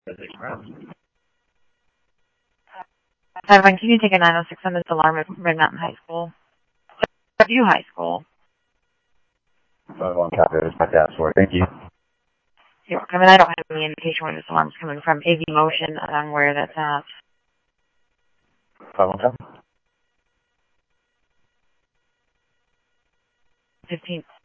Evan, can you take a 906 on this alarm at Red Mountain High School? View High School. On copy, there's my dashboard. Thank you. You're welcome. And I don't have any indication where this alarm's coming from. AV Motion, where that's at. 517. 15.